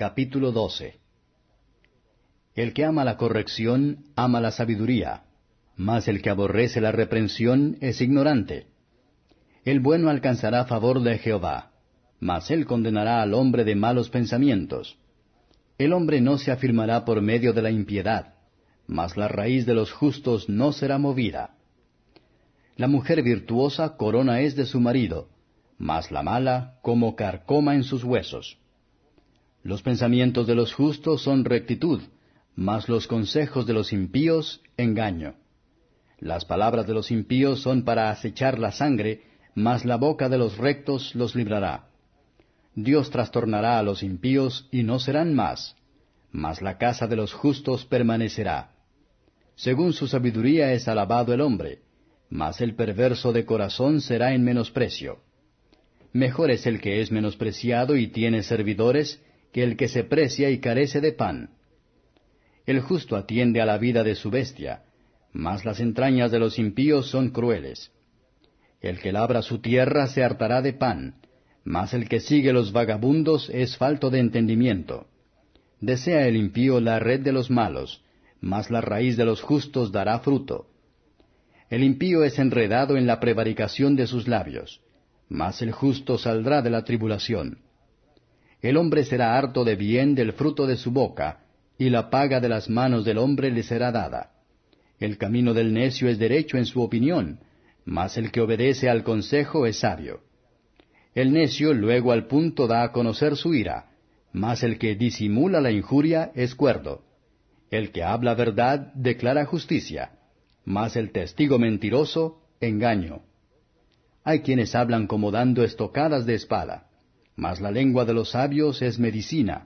Capítulo 12. El que ama la corrección, ama la sabiduría, mas el que aborrece la reprensión es ignorante. El bueno alcanzará favor de Jehová, mas él condenará al hombre de malos pensamientos. El hombre no se afirmará por medio de la impiedad, mas la raíz de los justos no será movida. La mujer virtuosa corona es de su marido, mas la mala como carcoma en sus huesos. Los pensamientos de los justos son rectitud, mas los consejos de los impíos engaño. Las palabras de los impíos son para acechar la sangre, mas la boca de los rectos los librará. Dios trastornará a los impíos y no serán más, mas la casa de los justos permanecerá. Según su sabiduría es alabado el hombre, mas el perverso de corazón será en menosprecio. Mejor es el que es menospreciado y tiene servidores, que el que se precia y carece de pan. El justo atiende a la vida de su bestia, mas las entrañas de los impíos son crueles. El que labra su tierra se hartará de pan, mas el que sigue los vagabundos es falto de entendimiento. Desea el impío la red de los malos, mas la raíz de los justos dará fruto. El impío es enredado en la prevaricación de sus labios, mas el justo saldrá de la tribulación. El hombre será harto de bien del fruto de su boca, y la paga de las manos del hombre le será dada. El camino del necio es derecho en su opinión, mas el que obedece al consejo es sabio. El necio luego al punto da a conocer su ira, mas el que disimula la injuria es cuerdo. El que habla verdad declara justicia, mas el testigo mentiroso, engaño. Hay quienes hablan como dando estocadas de espada, mas la lengua de los sabios es medicina.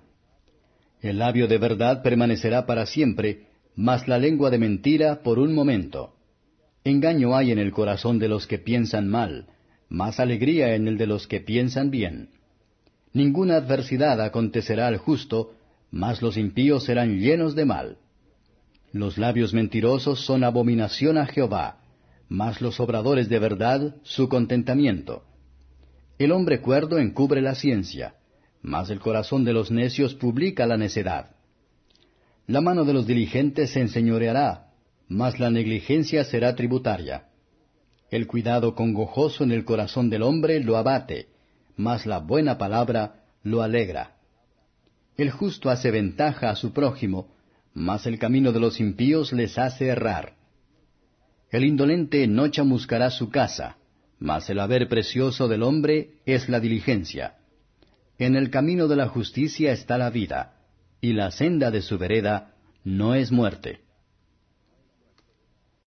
El labio de verdad permanecerá para siempre, mas la lengua de mentira por un momento. Engaño hay en el corazón de los que piensan mal, mas alegría en el de los que piensan bien. Ninguna adversidad acontecerá al justo, mas los impíos serán llenos de mal. Los labios mentirosos son abominación a Jehová, mas los obradores de verdad su contentamiento. El hombre cuerdo encubre la ciencia, mas el corazón de los necios publica la necedad. La mano de los diligentes se enseñoreará, mas la negligencia será tributaria. El cuidado congojoso en el corazón del hombre lo abate, mas la buena palabra lo alegra. El justo hace ventaja a su prójimo, mas el camino de los impíos les hace errar. El indolente no chamuscará su casa, mas el haber precioso del hombre es la diligencia. En el camino de la justicia está la vida, y la senda de su vereda no es muerte.